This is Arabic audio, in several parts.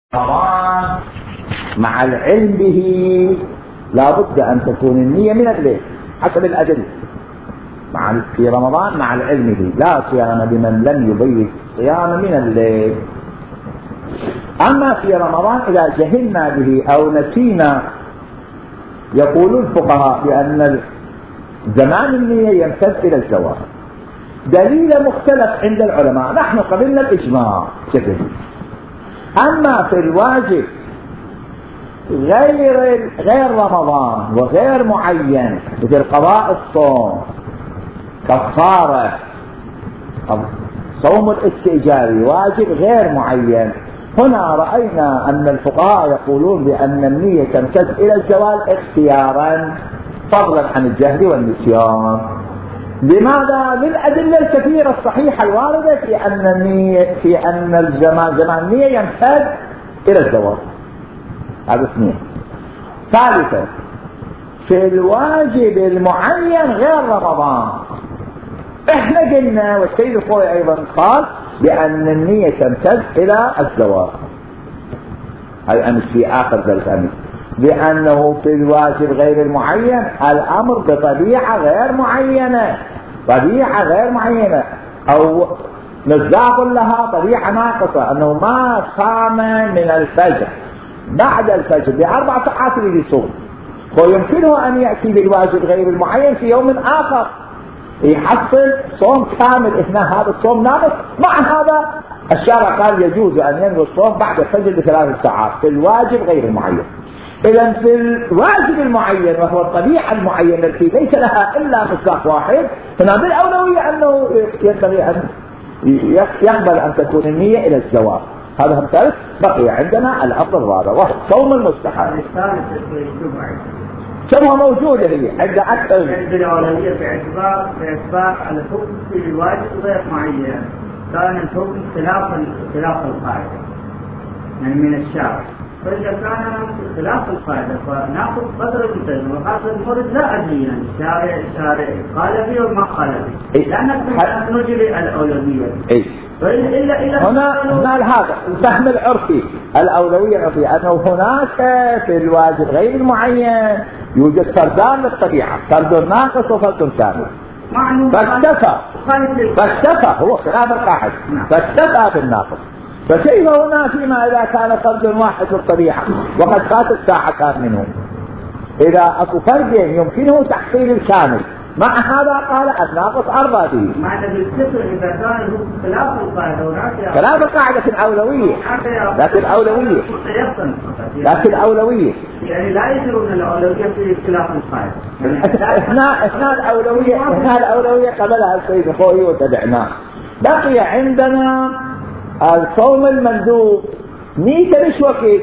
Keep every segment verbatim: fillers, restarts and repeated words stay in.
رمضان مع العلم به لا بد أن تكون النية من الليل حسب الأدلة. مع في رمضان مع العلم به لا صيام بمن لم يبيت صيام من الليل. أما في رمضان إذا جهلنا به أو نسينا يقول الفقهاء بأن زمان النية يمتد إلى الزوال. دليل مختلف عند العلماء، نحن قبلنا الإجماع كذب. أما في الواجب غير غير رمضان وغير معين مثل قضاء الصوم، كفارة، صوم الاستئجاري، واجب غير معين، هنا رأينا أن الفقهاء يقولون بأن النية تمتد إلى الزوال اختيارا فضلا عن الجهل والنسيان. لماذا؟ للأدلة الكثيرة الصحيحة الواردة في أن النية في أن الزمان زمان النية يمتد إلى الزوال. هذا اثنين. ثالثا في الواجب المعين غير رمضان احنا قلنا والسيد الخوي ايضا قال بأن النية تمتد إلى الزوال. هذا أمس في آخر درس أمس، لأنه في الواجب غير المعين الأمر بطبيعة غير معينة، طبيعة غير معينة أو مصداق لها طبيعة ناقصة، أنه ما صام من الفجر بعد الفجر بأربع ساعات اللي يصوم، ويمكنه أن يأتي بالواجب غير المعين في يوم آخر يحصل صوم كامل إثناء هذا الصوم ناقص. مع هذا الشارع قال يجوز أن ينوي الصوم بعد الفجر بثلاث ساعات في الواجب غير المعين. إذا في الواجب المعين وهو الطبيعة المعينة التي ليس لها إلا مصداق واحد، هنا بالأولوية أنه ينبغي أن يقبل أن تكون النية إلى الزوال. هذا الثالث. بقي عندنا الأمر الرابع وهو صوم المستحب. كما موجودة هي عند أكثر بالأولوية باعتبار باعتبار الحكم في الواجب غير معين، كان الحكم خلاف خلاف القاعدة يعني من الشارع، فإذا كان خلاف القاعدة فنأخذ قدر المتزن، وهذا المورد لا أدري يعني الشارع الشارع قال به وما قال به، لأنك نجري الأولوية. إيه؟ إلا إلا هنا هنا هذا الفهم العرفي، الأولوية العرفية أنه هناك في الواجب غير المعين يوجد فردان للطبيعة، فرد ناقص وفرد كامل، فاكتفى فاكتفى هو خلاف القاعدة، فاكتفى بالناقص. فكيف هنا فيما إذا كان فرد واحد للطبيعة وقد فاتت ساعتان منه، إذا أكو فرد يمكنه تحصيل الكامل، مع هذا قال الناقص أرضى به. معنى بالكسر إذا كان خلاف القاعدة خلاف القاعدة في الأولوية، لكن الأولوية لكن الأولوية يعني لا يجرون الأولوية في خلاف القاعدة. إحنا إحنا الأولوية إحنا الأولوية قبلها السيد الخوي وتبعناه. بقي عندنا الصوم المندوب نيته مش وكيل.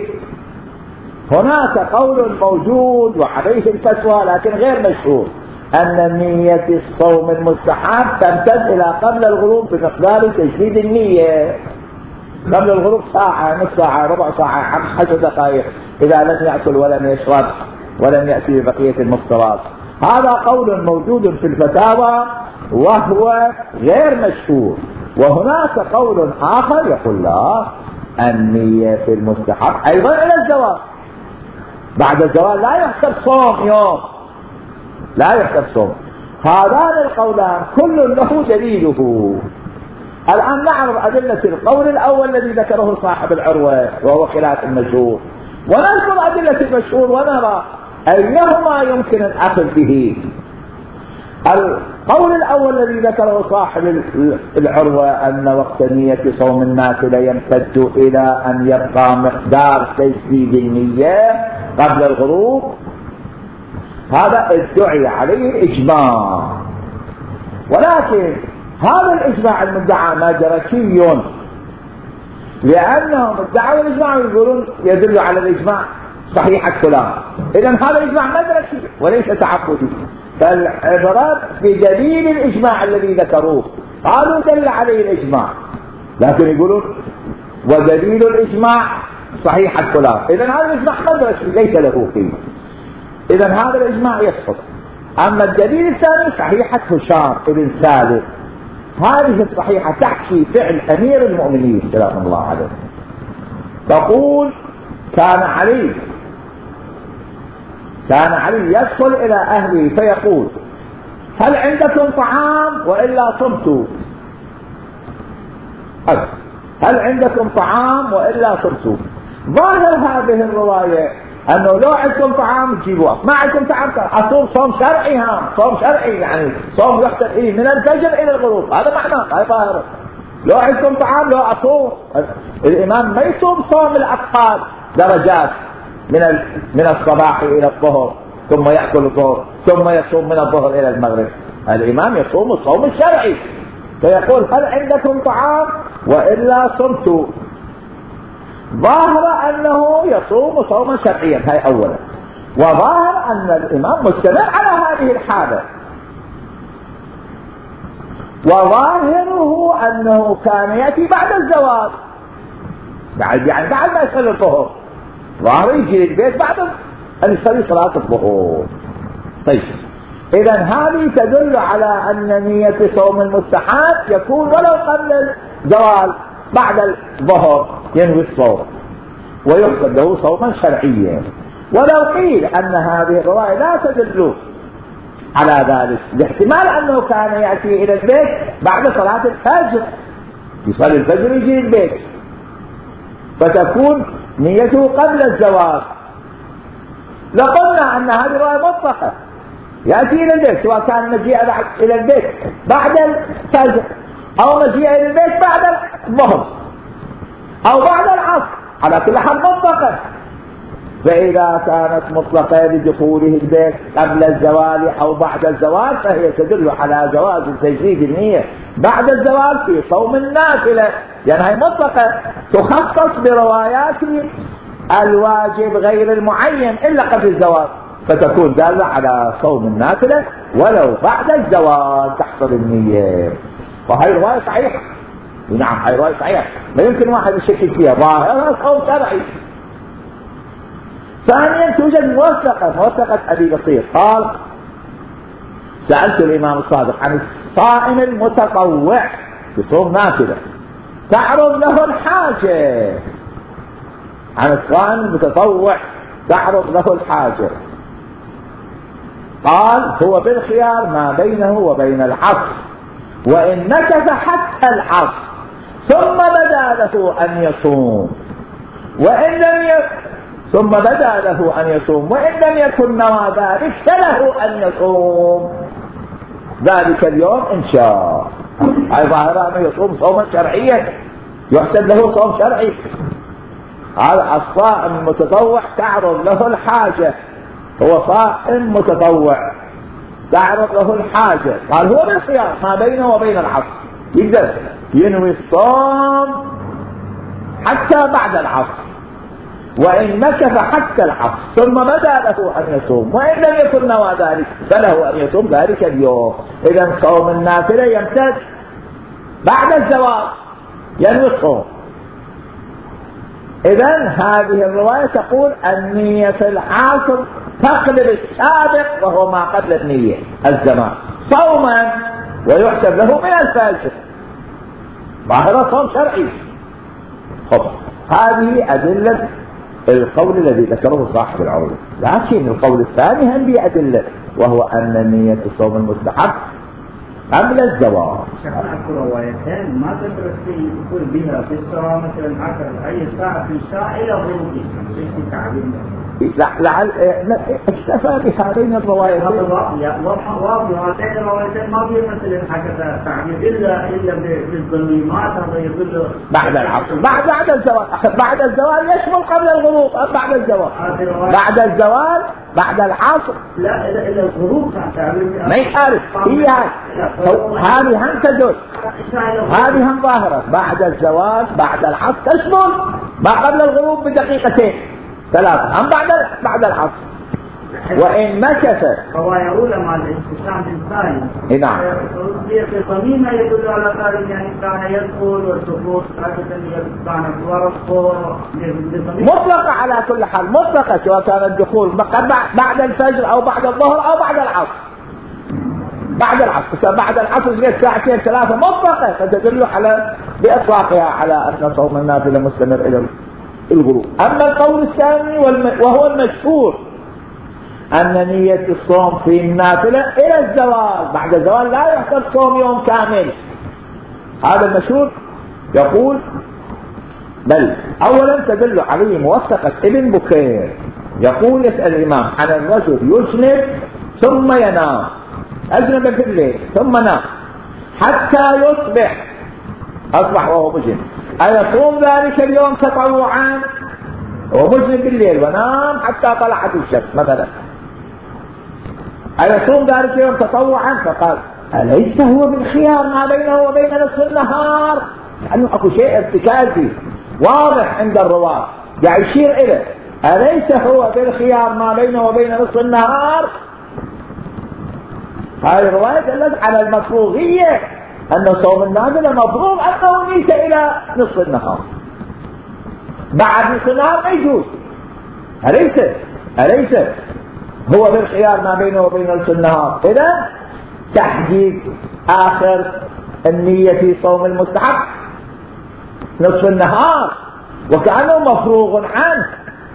هناك قول موجود وعليه الفتوى لكن غير مشهور أن نية الصوم المستحب تمتد إلى قبل الغروب بمقدار تجديد النية، قبل الغروب ساعة، نص ساعة، ربع ساعة، عشر دقائق، إذا لم يأكل ولم يشرب ولم يأتي ببقية المفطرات. هذا قول موجود في الفتاوى وهو غير مشهور. وهناك قول آخر يقول لا، النية في المستحب أيضا إلى الزوال، بعد الزوال لا يحسب صوم يوم، لا يحسب صوم. هذان القولان كل له دليله. الآن نعرض أدلة القول الأول الذي ذكره صاحب العروة وهو خلاف المشهور، ونذكر أدلة المشهور ونرى أيهما يمكن الأخذ به. القول الأول الذي ذكره صاحب العروة أن وقت نية صوم النافلة يمتد إلى أن يبقى مقدار تجديد النية قبل الغروب، هذا ادعي عليه الإجماع، ولكن هذا الإجماع المدعى مدركي، لأنهم ادعوا الإجماع ويقولون يدل على الإجماع صحيحة فلان، إذن هذا الإجماع مدركي وليس تعقدي، فالعبرات بدليل الإجماع الذي ذكروه، قالوا دل عليه الإجماع، لكن يقولون ودليل الإجماع صحيحة فلان، إذن هذا الإجماع مدركي ليس له قيمة، إذن هذا الإجماع يسقط. أما الدليل الثاني صحيحة هشام ابن سالم، هذه الصحيحة تحكي فعل أمير المؤمنين سلام الله عليه، تقول كان علي كان علي يدخل إلى أهله فيقول هل عندكم طعام وإلا صمتوا؟ هل عندكم طعام وإلا صمتوا؟ ظاهر هذه الرواية أنه لو عندكم طعام تجيبوه، ما عندكم طعام أصوم صوم شرعي، هم صوم شرعي يعني صوم يحسب إيه من الفجر إلى الغروب، هذا معناه هاي ظاهرة. لو عندكم طعام لو أصوم. الإمام ما يصوم صوم الأطفال درجات من من الصباح إلى الظهر ثم يأكل الظهر ثم يصوم من الظهر إلى المغرب. الإمام يصوم الصوم الشرعي فيقول هل عندكم طعام وإلا صمتوا. ظاهر أنه يصوم صوما شرعيا، هاي أولا. وظاهر أن الإمام مستمر على هذه الحالة. وظاهره أنه كان يأتي بعد الزواج، بعد يعني بعد ما يصلي الظهر، ظاهر يجي البيت بعد أن يصلي صلاة الظهر. طيب إذا هذه تدل على أن نية صوم المستحب يكون ولو قبل الزوال بعد الظهر ينوي الصوم ويحسب له صوما شرعيا. ولو قيل أن هذه الرواية لا تدل على ذلك باحتمال أنه كان يأتي إلى البيت بعد صلاة الفجر، يصلي الفجر ويجي البيت، فتكون نيته قبل الزواج، لقلنا أن هذه الرواية مطلقة، يأتي إلى البيت سواء كان مجيء إلى البيت بعد الفجر أو مجيء إلى البيت بعد الظهر أو بعد العصر، على كل حال مطلقة. فإذا كانت مطلقة لدخوله البيت قبل الزوال أو بعد الزوال فهي تدل على جواز تجديد النية بعد الزوال في صوم النافلة، يعني هي مطلقة تخصص بروايات الواجب غير المعين إلا قبل الزوال، فتكون دالة على صوم النافلة ولو بعد الزوال تحصل النية. فهي رواية صحيحة، نعم هي رواية صحيحة لا يمكن واحد يشكك فيها، ظاهرها صوم شرعي. ثانيا توجد موثقة موثقة أبي بصير قال سألت الإمام الصادق عن الصائم المتطوع بصوم نافلة تعرض له الحاجة، عن الصائم المتطوع تعرض له الحاجة، قال هو بالخيار ما بينه وبين العصر وإن نكث حتى العصر ثم بدا له أن يصوم وإن لم يكن ثم بدا له أن يصوم وإن لم يكن نوى ذلك فله أن يصوم ذلك اليوم إن شاء. أي ظاهرة أنه يصوم صوما شرعيا يحسب له صوم شرعي. هذا الصائم المتطوع تعرض له الحاجة، هو صائم متطوع تعرض له الحاجة، قال هو بالخيار ما بينه وبين العصر، يقدر ينوي الصوم حتى بعد العصر وإن مكث حتى العصر ثم بدا له أن يصوم وإن لم يكن نوى ذلك فله أن يصوم ذلك اليوم. إذا صوم النافلة يمتد بعد الزواج ينوي الصوم. إذا هذه الرواية تقول النية في العصر تقلب السابق وهو ما قبل النية الزمان صوما ويحسب له من الفجر، ظاهرة صوم شرعي. خب هذه أدلة القول الذي ذكره صاحب العروض، لكن القول الثاني هم بأدلة وهو أن نية الصوم المستحب قبل الزواج. شكرا روايتين ما تدرس يقول بها في الصلاة مثلا عشر أي ساعة في ساعة إلى غروب الشمس، ايش التعبير؟ لعل اكتفى بهذين الروايتين. واضح هاتين الروايتين ما في مثل هكذا تعبير إلا إلا بالظلمات، هذا يدل بعد العصر بعد بعد الزوال. بعد الزوال يشمل قبل الغروب بعد الزوال بعد الزوال بعد العصر لا إلا إلا الغروب تعبير ما يعرف هي هذه هم تدل، هذه هم ظاهرة بعد الزوال بعد العصر تشمل ما قبل الغروب بدقيقتين ثلاثة أم بعد بعد العصر. وإن مكث رواية أولى مع الانتشام الإنساني نعم في صميمة يدل على ذلك، يعني كان يدخل والسفور كان ورقه مطلقة على كل حال مطلقة سواء كان الدخول بعد الفجر أو بعد الظهر أو بعد العصر. بعد العصر بعد العصر جاءت ساعتين ثلاثة مطلقة فتدل على بإطلاقها على أن صوم النافلة مستمر إلى الغروب. أما القول الثاني وهو المشهور أن نية الصوم في النافلة إلى الزوال، بعد الزوال لا يحصل صوم يوم كامل. هذا المشهور يقول بل أولا تدل عليه موثقة ابن بكير، يقول يسأل الإمام عن الرجل يجنب ثم ينام، أجنب في الليل ثم نام حتى يصبح، أصبح وهو مجنب، أيصوم ذلك اليوم تطوعا؟ هو مجنب بالليل ونام حتى طلعت الشمس مثلا، أيصوم ذلك اليوم تطوعا؟ فقال أليس هو بالخيار ما بينه وبين نصف النهار؟ لأنه أكو شيء ارتكازي واضح عند الرواة يعني يشير إليه، أليس هو بالخيار ما بينه وبين نصف النهار؟ هذه الرواية دلت على المفروغية، أن صوم النافلة مفروغ أنه نيت إلى نصف النهار، بعد نصف النهار ما يجوز. أليس أليس هو بالخيار ما بينه وبين نصف النهار؟ إذا تحديد آخر النية في صوم المستحب نصف النهار، وكأنه مفروغ عنه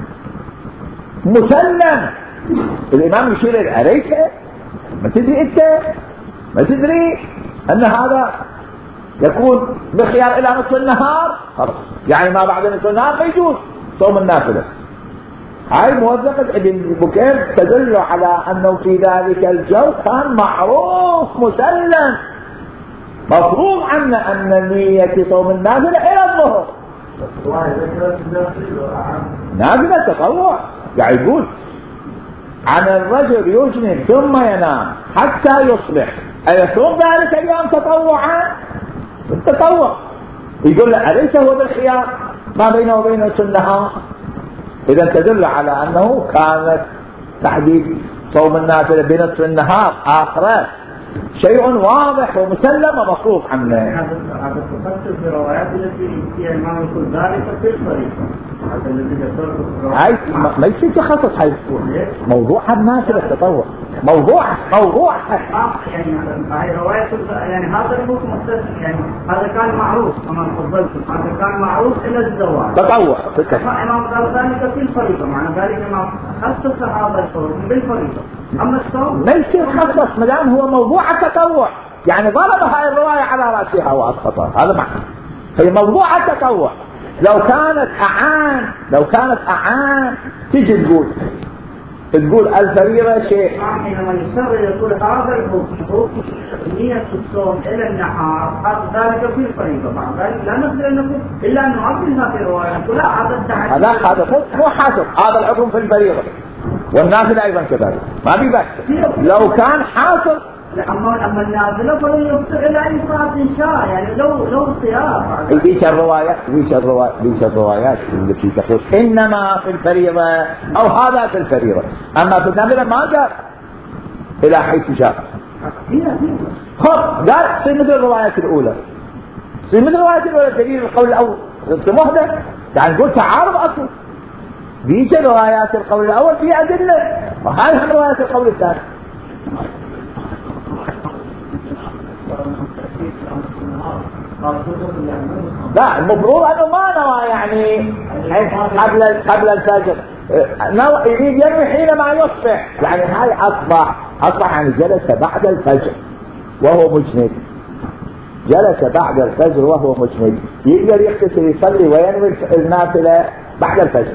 مسلم. الإمام يشير إلى أليس ما تدري أنت ما تدري أن هذا يكون بخيار إلى نصف النهار، خلاص يعني ما بعد نصف النهار ما يجوز صوم النافلة. هاي موثقة ابن بكير تدل على أنه في ذلك الجو كان معروف مسلم مفروض عنه أن نية صوم النافلة إلى الظهر. نافلة تطوع يعني يقول عن الرجل يجنب ثم ينام حتى يصبح، أيصوم ذلك اليوم تطوعا؟ التطوع يقول له أليس هو بالخيار ما بينه وبين نصف النهار؟ إذا تدل على أنه كانت تحديد صوم النافلة بنصف النهار آخره شيء واضح ومسلم ومفروض عنه. هذا تفسر في روايات التي فيها الإمام يقول ذلك في الطريقة، هذا الذي ذكرته هاي ما يصير تخصص هاي موضوع النافلة التطوع، موضوع موضوع يعني هاي رواية يعني هذا الحكم يعني هذا كان معروف كما تفضلت، هذا كان معروف إلى الزواج تطوع. الإمام قال ذلك في الفريضة، معنى ذلك ما خصص هذا الحكم بالفريضة. أما الصوم ما يصير خصص ما دام هو موضوع التطوع، يعني ضرب هاي الرواية على رأسها وأسقطها، هذا معنى هي موضوع التطوع. لو كانت أعان لو كانت أعان تجي تقول تقول الفريضة شيء، حينما يصر يقول هذا الحكم نية الصوم إلى النهار هذا ذلك في الفريضة، بعد ذلك لا نقدر نقول إلا أن نعطيها في رواية لا هذا التعديل هذا هذا مو حاصل، هذا الحكم في الفريضة والنافلة أيضا كذلك ما في بس. لو كان حاصل أما أما النافلة فلن يفطر إلى أي صلاة إن شاء، يعني لو لو صيام. ليش الروايات ليش الروايات ليش الروايات التي تقول إنما في الفريضة أو هذا في الفريضة، أما في النافلة ما جاء إلى حيث جاء. خب قال صير مثل الروايات الأولى، صير مثل الروايات الأولى دليل القول الأول مهدى، يعني نقول تعارض أصلا. بيجي روايات القول الأول فيها أدلة وهذه روايات القول الثاني. لا المفروض أنه ما نوى يعني قبل قبل الفجر، نوى يريد ينوي حينما يصبح، يعني هاي أصبح أصبح يعني جلس بعد الفجر وهو مجند، جلس بعد الفجر وهو مجند، يقدر يغتسل يصلي وينوي النافلة بعد الفجر.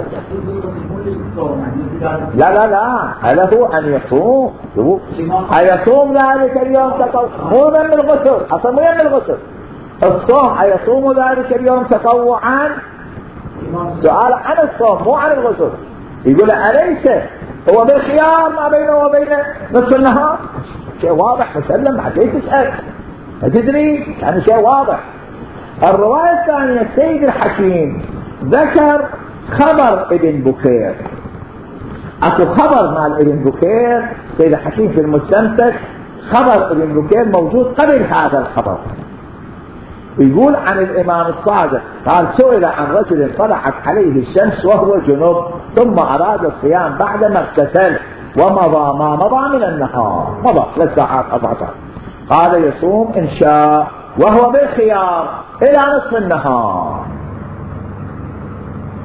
لا لا لا هذا هو أن يصوم، أيصوم ذلك اليوم تطوعا، مو من الغسل أصلا مو من الغسل، الصوم أيصوم ذلك اليوم تطوعا، سؤال عن الصوم مو عن الغسل. يقول أليس هو بالخيار ما بينه وبين نصف النهار؟ شيء واضح مسلم، حتى تسأل ما تدري يعني شيء واضح. الرواية الثانية السيد الحكيم ذكر خبر ابن بكير، اكو خبر مال ابن بكير سيد الحكيم في المستمسك، خبر ابن بكير موجود قبل هذا الخبر، يقول عن الامام الصادق قال سئل عن رجل طلعت عليه الشمس وهو جنوب ثم اراد الصيام بعدما اغتسل ومضى ما مضى من النهار، مضى ثلاث ساعات اربع ساعات، قال يصوم ان شاء وهو بالخيار الى نصف النهار.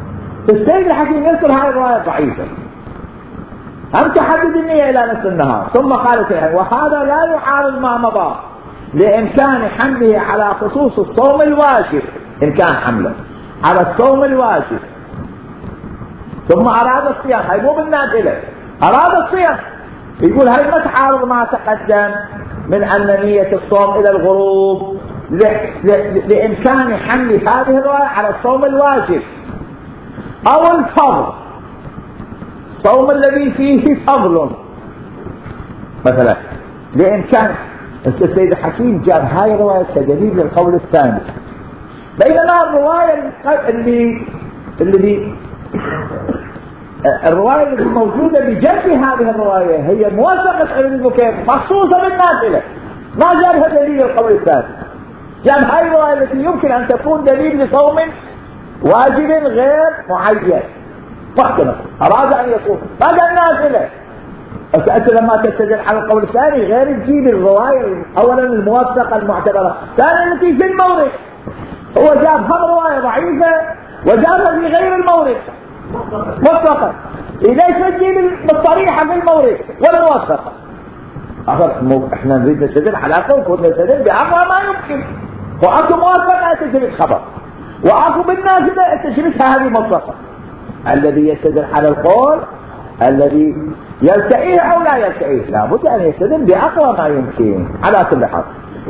السيد الحكيم يذكر هذه الرواية ضعيفة، أم تحدد النية إلى نصف النهار، ثم قال شيئا وهذا لا يعارض ما مضى لإمكان حمله على خصوص الصوم الواجب، إمكان حمله على الصوم الواجب، ثم أراد الصيام، هاي مو بالنافلة، أراد الصيام، يقول هاي ما تعارض ما تقدم من أن نية الصوم إلى الغروب لإمكان حمل هذه الرواية على الصوم الواجب أو الفضل، الصوم الذي فيه فضل مثلا، لإمكان. السيد الحكيم جاب هاي الرواية كدليل للقول الثاني، بينما الرواية اللي اللي الرواية اللي موجودة بجنب هذه الرواية هي موثقة ابن البكير مخصوصة بالنافلة، ما جابها دليل للقول الثاني، جاب هاي الرواية التي يمكن أن تكون دليل لصوم واجب غير معين محتمل، أراد أن يصوم هذا النافلة. أنت لما تستدل على القول الثاني غير تجيب الرواية أولا الموثقة المعتبرة، ثانيا التي في المورد، هو جاب هم رواية ضعيفة وجابها في غير المورد موثقة، ليش تجيب بالصريحة في المورد ولا موثقة؟ احنا نريد نستدل على قول نستدل بأقوى ما يمكن، وأكو موثقة تجري الخبر وأكو بالنافلة تجريتها هذه موثقة. الذي يستدل على القول الذي يلتئيه أو لا يلتئيه لابد أن يستدل بأقوى ما يمكن على كل حال.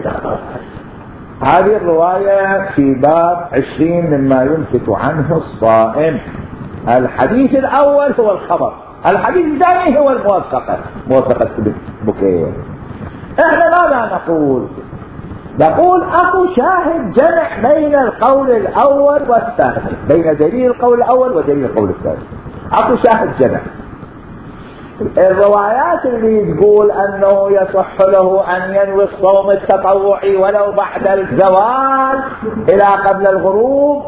هذه الرواية في باب عشرين مما يمسك عنه الصائم. الحديث الأول هو الخبر، الحديث الثاني هو الموثقة، موثقة بكير. احنا ماذا نقول؟ نقول أكو شاهد جمع بين القول الأول والثاني، بين دليل القول الأول ودليل القول الثاني، أكو شاهد جمع. الروايات اللي تقول أنه يصح له أن ينوي الصوم التطوعي ولو بعد الزوال إلى قبل الغروب،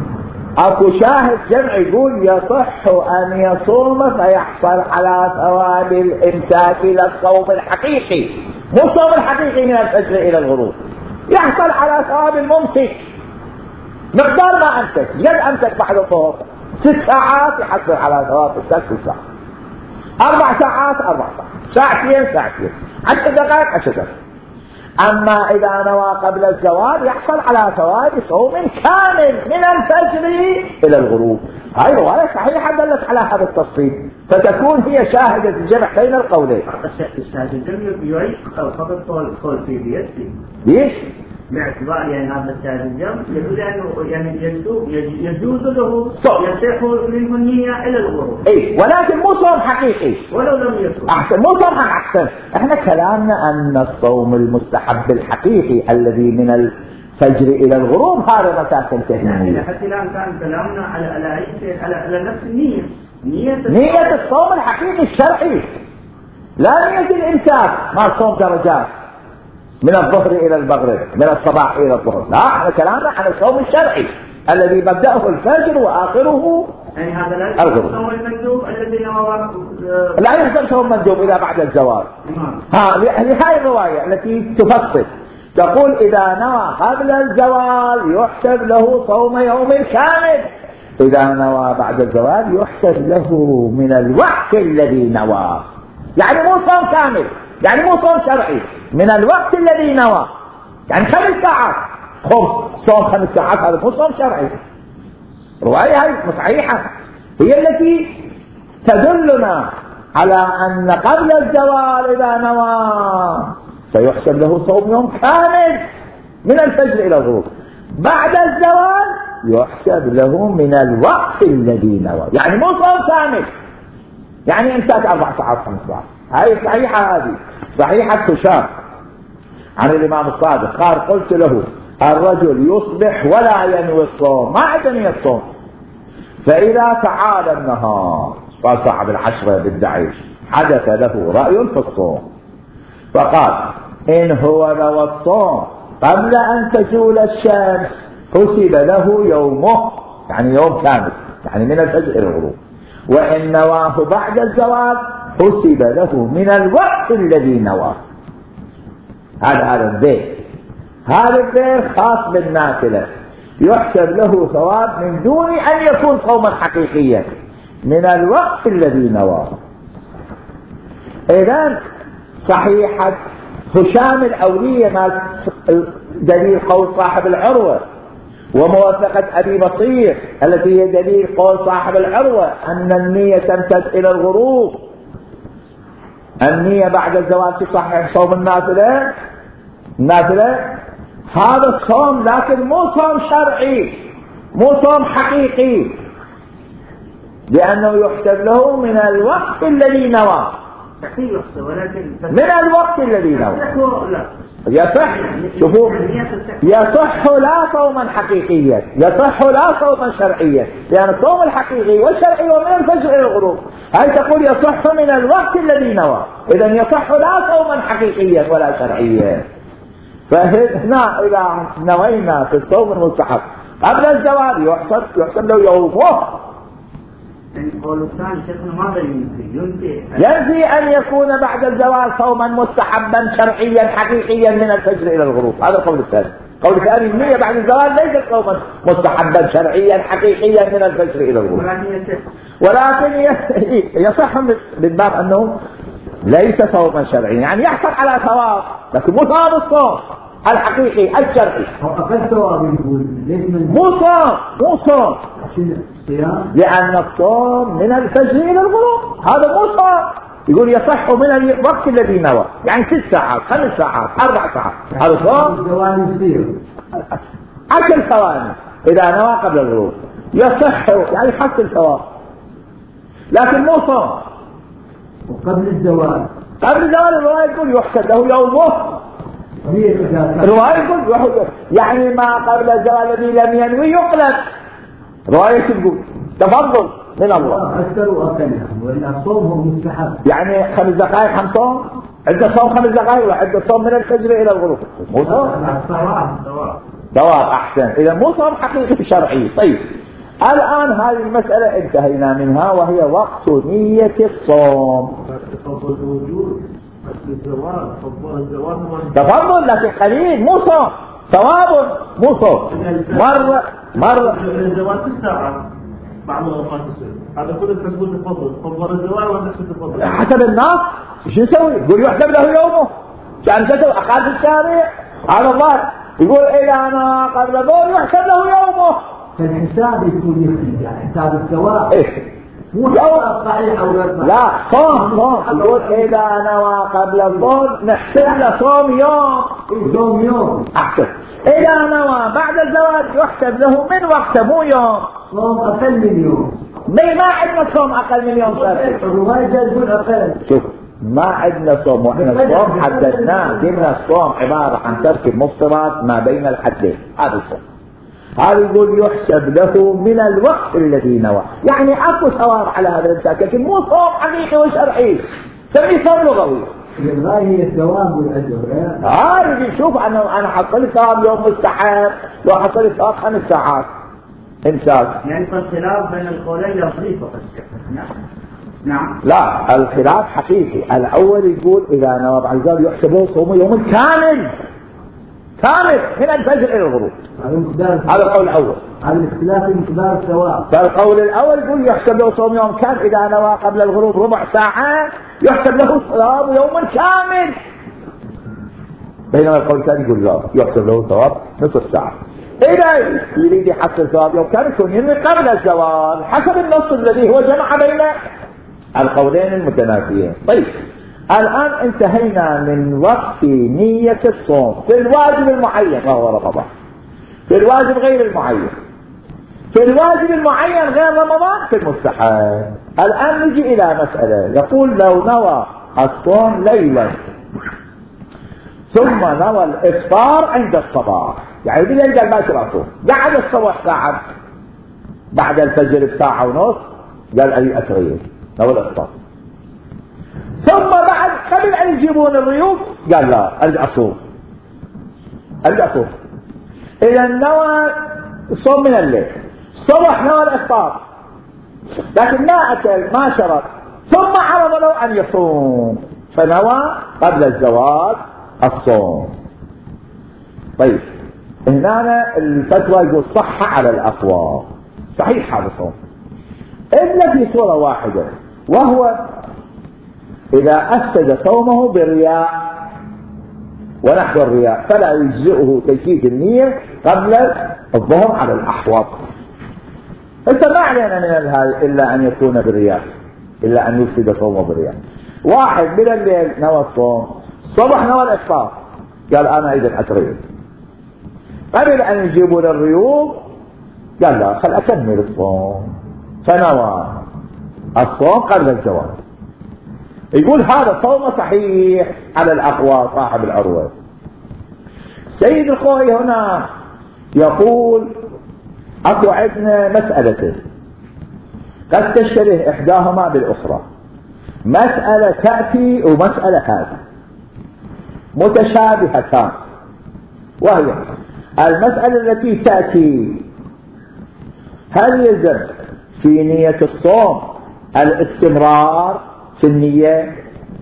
أكو شاهد جمع يقول يصح أن يصوم فيحصل على ثواب الإمساك إلى الصوم الحقيقي، مو الصوم الحقيقي من الفجر إلى الغروب، يحصل على ثواب الممسك مقدار ما أمسك، قد أمسك بعد الظهر ست ساعات يحصل على ثواب الست ساعات، أربع ساعات أربع ساعات، ساعتين ساعتين، عشر دقائق عشر دقائق. أما إذا نوى قبل الزوال يحصل على ثواب صوم كامل من الفجر إلى الغروب. هاي رواية صحيحة دلت على هذا التفصيل، فتكون هي شاهدة الجمع بين القولين. الشاهد الجمع يعيد خطط قول سيدي ليش؟ باعتبار يعني هذا الشاهد الجمع يقول يعني يجوز له يصح منه النية إلى الغروب. إيه ولكن مو صوم حقيقي ولو لم يصوم. أحسن، مو صوم أحسن. إحنا كلامنا أن الصوم المستحب الحقيقي الذي من الفجر إلى الغروب هذا متى تنتهي. يعني حتى الآن كان كلامنا على على على, على نفس النية. نية نية الصوم الحقيقي الشرعي، لا نية الإمساك ما صوم درجات من الظهر إلى المغرب، من الصباح إلى الظهر، لا احنا كلامنا عن الصوم الشرعي الذي مبدأه الفجر وآخره يعني هذا لا الصوم المندوب الذي نوى لا يحصل صوم مندوب إذا بعد الزوال. ها لهذه الرواية التي تفصل تقول إذا نوى قبل الزوال يحسب له صوم يوم كامل، إذا نوى بعد الزوال يحسب له من الوقت الذي نوى، يعني مو صوم كامل، يعني مو صوم شرعي، من الوقت الذي نوى، يعني خمس ساعات خمس صوم خمس ساعات هذا مو صوم شرعي. رواية هاي صحيحة هي التي تدلنا على أن قبل الزوال إذا نوى سيحسب له صوم يوم كامل من الفجر إلى الغروب، بعد الزوال يحسب له من الوقت الذي نوى، يعني مو صوم كامل، يعني إمساك أربع ساعات خمس ساعات. هاي صحيحة، هذه صحيحة تشار عن الإمام الصادق قال قلت له الرجل يصبح ولا ينوي الصوم، ما عنده نية الصوم، فإذا تعالى النهار صار صاحب العشرة بالدعيش حدث له رأي في الصوم، فقال إن هو نوى الصوم قبل أن تزول الشمس حسب له يومه، يعني يوم كامل، يعني من الفجر إلى الغروب، وإن نواه بعد الزوال حسب له من الوقت الذي نواه. هذا هذا البيت، هذا البيت خاص بالنافلة. يحسب له ثواب من دون أن يكون صوما حقيقيا من الوقت الذي نواه. إذن صحيحة هشام الأولية ما دليل قول صاحب العروة، وموافقة أبي بصير التي هي دليل قول صاحب العروة أن النية تمتد إلى الغروب. النية بعد الزواج تصحح صوم النافلة، النافلة هذا الصوم، لكن مو صوم شرعي، مو صوم حقيقي، لأنه يحسب له من الوقت الذي نوى، من الوقت الذي نوى يصح. شوفوا، يصح لا صوما حقيقيا، يصح لا صوما شرعيا، لأن الصوم الحقيقي والشرعي ومن الفجر إلى الغروب. هل تقول يصح من الوقت الذي نوى؟ إذن يصح لا صوما حقيقيا ولا شرعيا. فهنا إذا نوينا في الصوم المستحب قبل الزواج يحسب يحسب له يومه. ينفي أن يكون بعد الزواج صوما مستحبا شرعيا حقيقيا من الفجر إلى الغروب. هذا القول الثاني. قول الثاني النية بعد الزواج ليست صوما مستحبا شرعيا حقيقيا من الفجر إلى الغروب، ولكن يصح من باب أنه ليس صوما شرعيا، يعني يحصل على ثواب لكن مو ثواب الصوم الحقيقي الشرعي. أقل ثواب يقول مو صوم، مو صوم، لأن الصوم من الفجر إلى الغروب، هذا مو صوم. يقول يصح من الوقت الذي نوى، يعني ست ساعات، خمس ساعات، أربع ساعات، هذا صوم. عشر ثواني إذا نوى قبل الغروب يصح، يعني يحصل ثواب، لكن مو صوم. وقبل الزواج، قبل الزواج الرواية يقول يحسب له يومه، الرواية يقول يعني ما قبل الزواج الذي لم ينوي يقلب. رواية تقول تفضل من الله أكثر وأقل، وإن الصوم هو مستحب، يعني خمس دقائق خمس صوم، عند صوم خمس دقائق وعند صوم من الفجر إلى الغروب، مو صوم ثواب أحسن. إذا مو صوم حقيقي شرعي. طيب الآن هذه المسألة انتهينا منها، وهي وقت نية الصوم. تفضل لكن قليل، مو صوم، ثواب مو صوم. مرة مرة الزواج ست ساعات بعض الأوقات يصير، هذا كله تقول تفضل تفضل الزواج ولا تفضل حسب الناس. شو يسوي؟ يقول يحسب له يومه، كان تسوي أقل في الشارع على الله، يقول إذا أنا قبل الظهر يحسب له يومه. فالحساب يكون يختلف، يعني حساب الثواب إيه مو صحيح أو غير صحيح. لا صوم صوم. يقول إذا نوى قبل الظهر نحسب له صوم يوم، صوم يوم أحسن. إذا نوى بعد الزواج يحسب له من وقته، مو يوم، صوم أقل من يوم. ما عندنا صوم أقل من يوم. الرواية تقول أقل. شوف ما عندنا صوم، وإحنا الصوم حددناه، قلنا الصوم عبارة عن ترك المفطرات ما بين الحدين، هذا الصوم. هذا يقول يحسب له من الوقت الذي نوى، يعني اكو ثواب على هذا الانسان، لكن مو صوم حقيقي وشرعي، سميه صوم لغوي. الغاية هي الثواب والأجر. هذا يشوف أنا أنا حصلت ثواب يوم مستحب، لو حصلت ثواب خمس ساعات إنسان. يعني فالخلاف بين القولين لفظي فقط. نعم نعم. لا الخلاف حقيقي. الأول يقول إذا نوى بعد ذلك يحسبه صوم يوم كامل كامل من الفجر إلى الغروب. هذا القول الأول. على الاختلاف في مقدار الثواب. فالقول الأول يقول يحسب له صوم يوم كامل، إذا نوى قبل الغروب ربع ساعة يحسب له ثواب يوم كامل. بينما القول الثاني يقول لا، يحسب له ثواب نصف ساعة. إذا يريد يحصل ثواب يوم كامل يكون ينوي قبل الزوال حسب النص الذي هو جمع بين القولين المتنافيين. طيب الآن انتهينا من وقت نية الصوم في الواجب المعين وهو رمضان، في الواجب غير المعين، في الواجب المعين غير رمضان، في المستحب. الآن نجي إلى مسألة يقول لو نوى الصوم ليلا ثم نوى الإفطار عند الصباح، يعني بالليل قال ما يصير أصوم، بعد الصباح ساعة بعد الفجر بساعة ونص قال أي أتغير نوى الإفطار، ثم بعد قبل أن يجيبون الضيوف قال لا أرجع أصوم أرجع أصوم. إذا نوى الصوم من الليل، صبح نوى الإفطار لكن ما أكل ما شرب، ثم عرض له أن يصوم فنوى قبل الزواج الصوم. طيب هنا الفتوى يقول صح على الأقوى، صحيح هذا الصوم إلا في صورة واحدة، وهو إذا أفسد صومه بالرياء ونحو الرياء فلا يجزئه تجديد النية قبل الظهر على الأحوط. انت ما علينا من هذا إلا أن يكون بالرياء، إلا أن يفسد صومه بالرياء. واحد من الليل نوى الصوم، الصبح نوى الإفطار، قال أنا إذا أتريد، قبل أن يجيبوا للريوض قال لا خل أكمل الصوم، فنوى الصوم قبل الزواج. يقول هذا صوم صحيح على الأقوى صاحب العروة. سيد الخوي هنا يقول أكو عندنا مسألتين قد تشتبه إحداهما بالأخرى، مسألة تأتي ومسألة هذه متشابهتان، وهي المسألة التي تأتي هل يلزم في نية الصوم الاستمرار في النية؟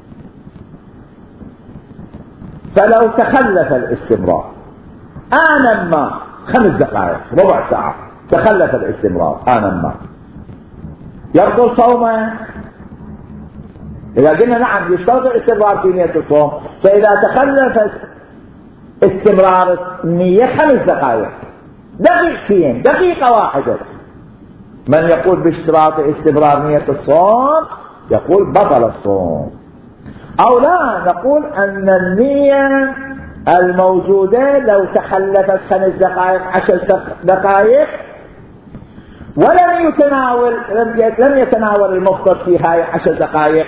فلو تخلف الاستمرار آنا ما خمس دقائق ربع ساعة تخلف الاستمرار آنا ما يبطل صومه؟ إذا قلنا نعم يشترط الاستمرار في نية الصوم، فإذا تخلف استمرار النية خمس دقائق دقيقتين دقيقة واحدة، من يقول باشتراط استمرار نية الصوم يقول بطل الصوم، أو لا نقول أن النية الموجودة لو تخلفت خمس دقائق عشر دقائق ولم يتناول لم يتناول المفطر في هاي عشر دقائق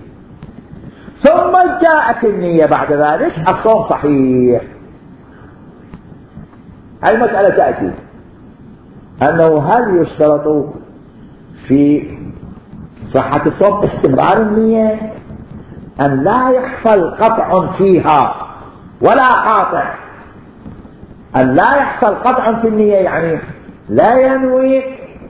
ثم جاءت النية بعد ذلك الصوم صحيح. هاي المسألة تأتي أنه هل يشترط في صحة الصوم استمرار النية أن لا يحصل قطع فيها ولا قاطع، أن لا يحصل قطع في النية يعني لا ينوي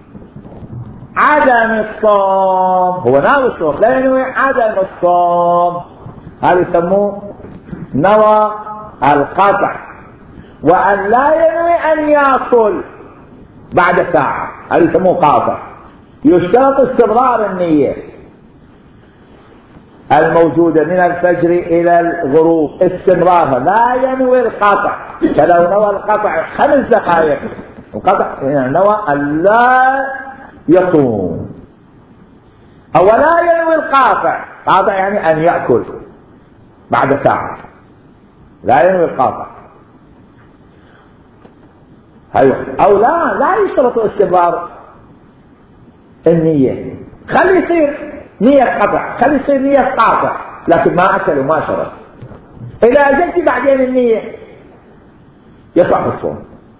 عدم الصوم، هو ناوي الصوم لا ينوي عدم الصوم، هذا يسموه نوى القطع، وأن لا ينوي أن يأكل بعد ساعة هذا يسموه قاطع. يشترط استمرار النية الموجودة من الفجر إلى الغروب استمرارها، لا ينوي القطع، فلو نوى القطع خمس دقائق القطع يعني نوى أن لا يصوم، أو لا ينوي القاطع، قاطع يعني أن يأكل بعد ساعة، لا ينوي القاطع، أو لا لا يشترط استمرار النية، خلي يصير نية قطع، خلي يصير نية قاطع لكن ما أكل وما شرب، إذا أجلت بعدين النية يصح الصوم.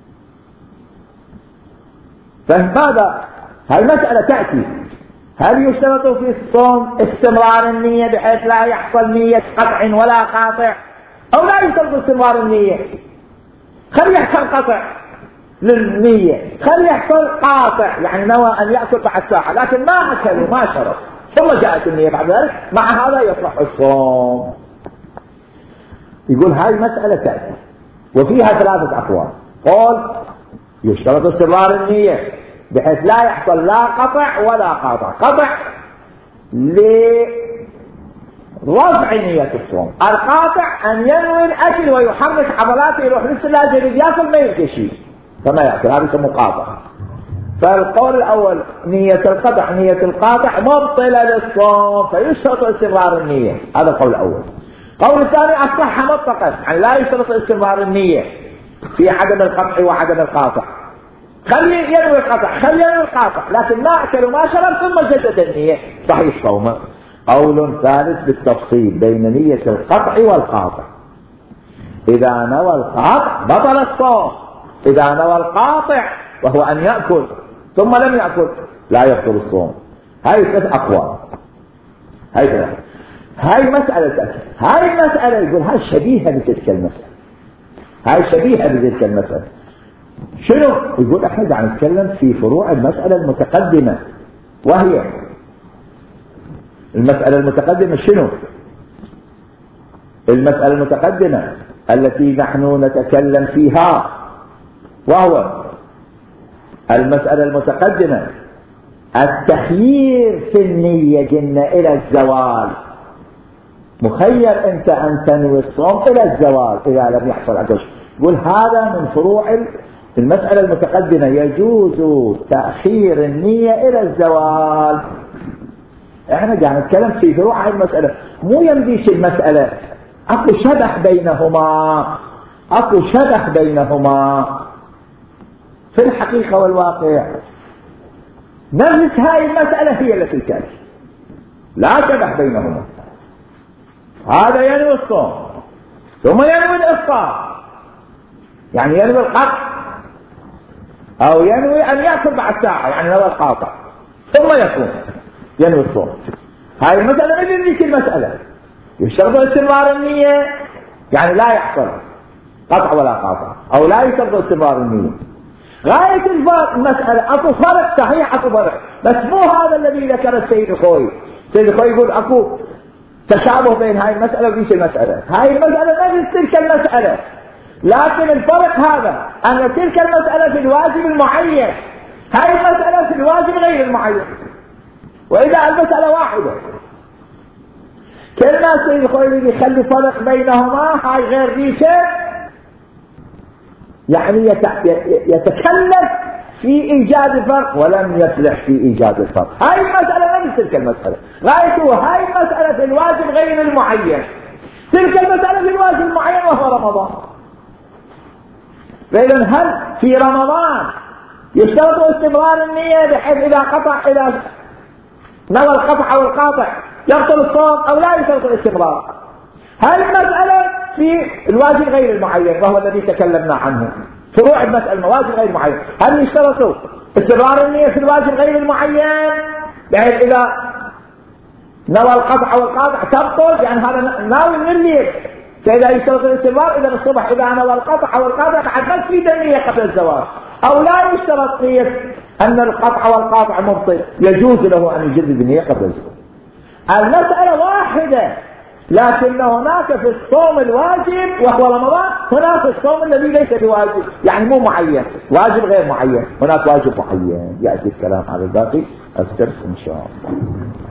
فماذا هالمسألة تأتي هل يشترط في الصوم استمرار النية بحيث لا يحصل نية قطع ولا قاطع، أو لا يشترط استمرار النية خلي يحصل قطع للنية، خلي يحصل قاطع يعني نوى أن يأكل بعد ساعة لكن ما أكل وما شرب ثم جاءت النية بعد ذلك، مع هذا يصح الصوم. يقول هاي مسألة تأتي وفيها ثلاثة أقوال، قول يشترط استمرار النية بحيث لا يحصل لا قطع ولا قاطع، قطع لرفع نية الصوم، القاطع أن ينوي الأكل ويحرك عضلاته يروح نفس لازم يأكل ما يلقى شيء فما يأكل، هذا يسموه قاطع. فالقول الأول نية القطع نية القاطع مبطلة للصوم فيشترط استمرار النية، هذا القول الأول. قول الثاني الصحة مطلقا يعني لا يشترط استمرار النية في عدم القطع وعدم القاطع، خلي ينوي القطع خلي ينوي القاطع لكن ما أكل وما شرب ثم جدد النية صحيح صومه. قول ثالث بالتفصيل بين نية القطع والقاطع، إذا نوى القاطع بطل الصوم، إذا نوى القاطع وهو أن يأكل ثم لم يأكل لا يبطل الصوم. هاي ثلاث أقوال، هاي ثلاث هاي مسألة هاي مسألة يقول هاي شبيهة بتلك المسألة، هاي شبيهة بتلك المسألة. شنو؟ يقول احنا قاعد نتكلم في فروع المسألة المتقدمة، وهي المسألة المتقدمة شنو؟ المسألة المتقدمة التي نحن نتكلم فيها وهو المسألة المتقدمة التخيير في النية قلنا إلى الزوال، مخير أنت أن تنوي الصوم إلى الزوال إذا لم يحصل عدوش. يقول هذا من فروع المسألة المتقدمة، يجوز تأخير النية إلى الزوال. احنا قاعد نتكلم في فروع هذه المسألة، مو يمديش المسألة اكو شبح بينهما، اكو شبح بينهما في الحقيقة والواقع. نفس هاي المسألة هي التي تأتي، لا شبح بينهما. هذا ينوي الصوم ثم ينوي الإفطار، يعني ينوي القطع، أو ينوي أن يأكل بعد ساعة، يعني نوى القاطع ثم يكون ينوي الصوم. هاي المسألة ما يدريك المسألة، يشترط استمرار النية، يعني لا يحصل قطع ولا قاطع، أو لا يشترط استمرار النية. غاية الفرق المسألة أكو فرق صحيح، أكو فرق، بس مو هذا الذي ذكر السيد الخوي. السيد الخوي يقول أكو تشابه بين هاي المسألة وبيش المسألة. هاي المسألة نفس تلك المسألة، لكن الفرق هذا أن تلك المسألة في الواجب المعين، هاي المسألة في الواجب غير المعين، وإذا المسألة واحدة. كلمة السيد الخوي يخلي فرق بينهما، هاي غير ريشة، يعني يتكلم في إيجاد الفرق ولم يفلح في إيجاد الفرق. هاي المسألة نفس تلك المسألة، غايته هاي المسألة في الواجب غير المعين، تلك المسألة في الواجب المعين وهو رمضان. فإذا هل في رمضان يشترط استمرار النية بحيث إذا قطع إذا نوى القطع أو القاطع يبطل الصوم، أو لا يشترط الاستمرار؟ هاي المسألة في الواجب غير المعين وهو الذي تكلمنا عنه، فروع المسألة الواجب غير المعين. هل يشترطوا استمرار النية في الواجب غير المعين بحيث إذا نوى القطع أو القاطع تبطل، يعني هذا ناوي من الليل، فإذا يشترط الاستمرار إذا الصبح إذا نوى القطع أو القاطع بعد ما تفيد النية قبل الزواج، أو لا يشترط نية أن القطع والقاطع مبطل، يجوز له أن يجدد النية قبل الزواج. المسألة واحدة، لكن هناك في الصوم الواجب وهو رمضان، هناك الصوم الذي ليس بواجب، يعني مو معين، واجب غير معين، هناك واجب معين. يأتي الكلام على الباقي السبت إن شاء الله.